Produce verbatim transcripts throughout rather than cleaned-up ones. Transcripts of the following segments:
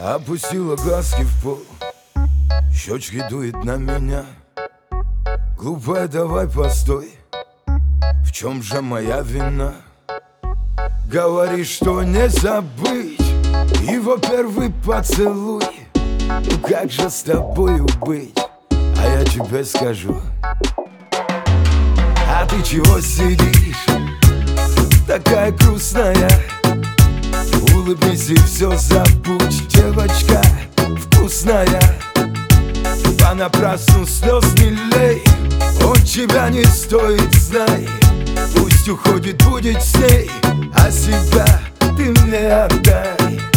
Опустила глазки в пол, щечки дует на меня. Глупая, давай постой, в чем же моя вина? Говоришь, что не забыть его первый поцелуй. Ну как же с тобою быть? А я тебе скажу. А ты чего сидишь, такая грустная? Улыбнись и все забудь, девочка вкусная. Понапрасну слез не лей, он тебя не стоит, знай. Пусть уходит, будет с ней, а себя ты мне отдай.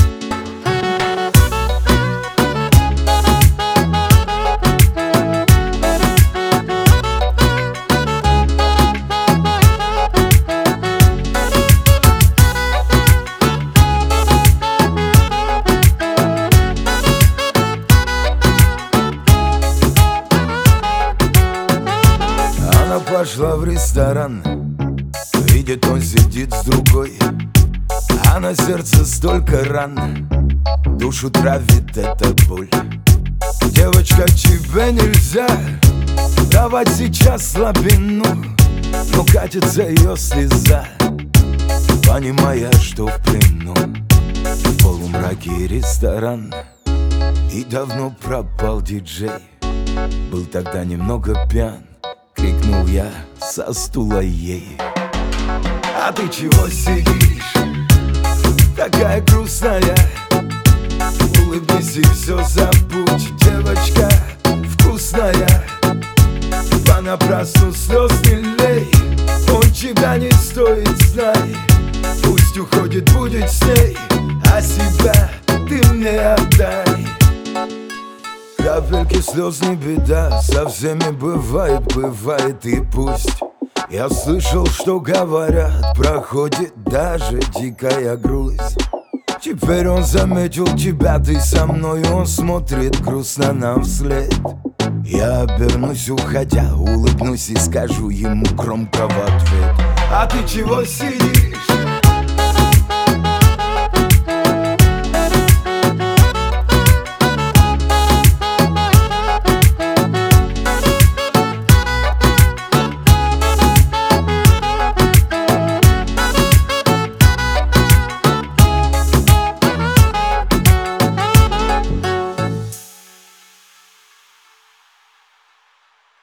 Пошла в ресторан, видит, он сидит с другой, а на сердце столько ран, душу травит эта боль. Девочка, тебе нельзя давать сейчас слабину, но катится ее слеза, понимая, что в плену. В полумраке ресторан, и давно пропал диджей. Был тогда немного пьян, крикнул я со стула ей. А ты чего сидишь, такая грустная? Улыбнись и все забудь, девочка вкусная. Понапрасну слез не лей, он тебя не стоит, знай. Пусть уходит, будет с ней, а себя ты мне отдай. Капельки слез не беда, со всеми бывает, бывает и пусть. Я слышал, что говорят, проходит даже дикая грусть. Теперь он заметил тебя, ты со мной, он смотрит грустно нам вслед. Я обернусь, уходя, улыбнусь и скажу ему громко в ответ. А ты чего сидишь,